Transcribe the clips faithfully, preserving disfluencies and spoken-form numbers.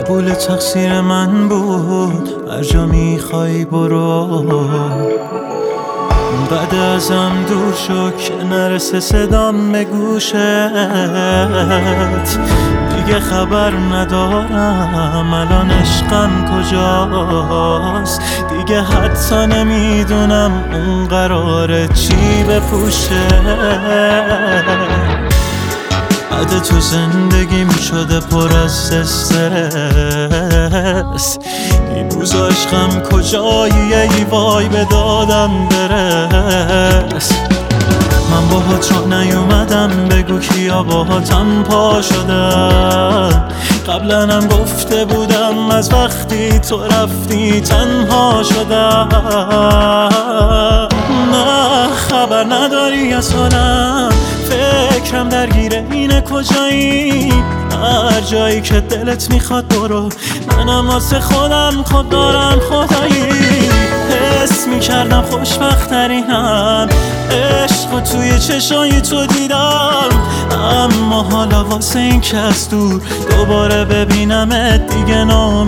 قبول تقصیر من بود، هر جا میخوای برو. بعد ازم دور شو که نرسه صدام به گوشت، دیگه خبر ندارم الان عشقم کجاست. دیگه حتی نمیدونم اون قراره چی بپوشه. بعد تو زندگیم شده پر از استرس، این روز عشقم کجایی ای وای به دادم برس. من باهات را نیومدم بگو کیا باهاتم پا شدن، قبلا هم گفته بودم از وقتی تو رفتی تنها شدم. نه خبر نداری از حالم، فکرم درگیره اینه کجایی. هر جایی که دلت میخواد برو، منم واسه خودم خود دارم خدایی. حس میکردم خوشبخت‌ترینم، عشق و توی چشای تو دیدم. اما حالا واسه این که از دور دوباره ببینمت دیگه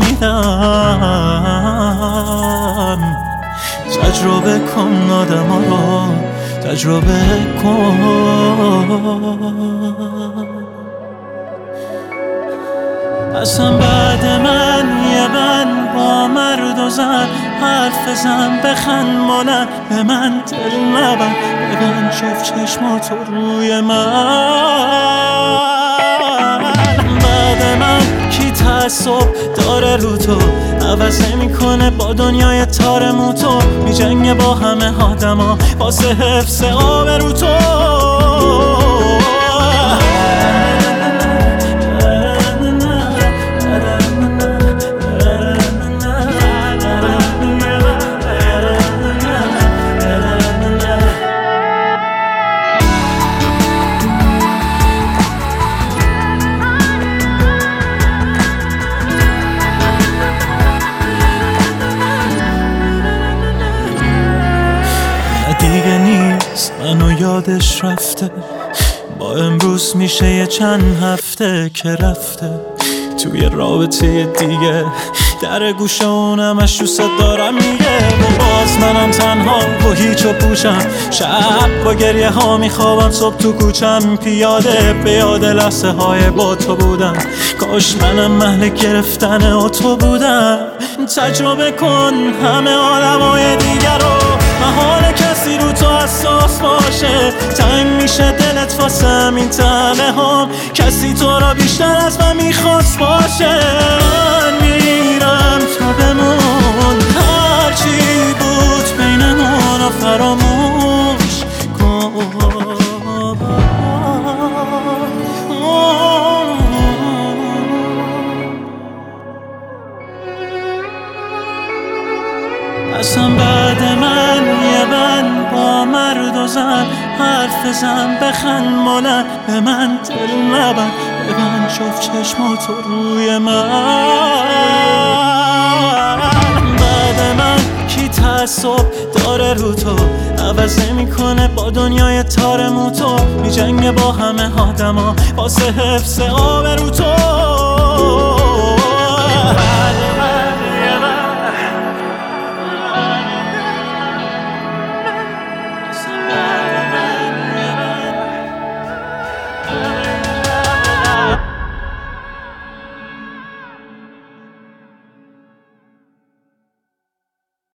ناامیدم. تجربه کن آدم ها رو، تجربه کن. اصلا بعد من یه من با مرد و زن حرف بزن، بخند مانن به من دل نبن، ببند شف چشماتو روی من. بعد من کی تعصب داره رو تو، عوض نمیکنه با دنیای تار موتو. میجنگه با همه آدما واسه حفظ آبرو تو. دیگه نیست منو یادش رفته، با امروز میشه یه چند هفته که رفته توی رابطه دیگه. در گوشه اونمش دوست دارم میگه، و باز منم تنها و هیچ و پوشم. شب با گریه ها میخوابم، صبح تو کوچم پیاده به یاد لحظه های با تو بودم. کاش منم محل گرفتن تو بودم. تجربه کن همه آدمای دیگر رو، محال کسی رو تو حساس باشه. تنگ میشه دلت واسه همین تنه هم، کسی تو را بیشتر از من میخواست باشه. من میرم تو بمون، هرچی بود بینمون رو فراموش کن. اصلا بعد من یه من با مرد و زن حرف بزن، بخند مانن به من دل نبن، ببند شف چشماتو روی من. بعد من کی تعصب داره رو تو، عوض نمیکنه با دنیای تار موتو. میجنگه با همه آدما واسه حفظ آبرو تو.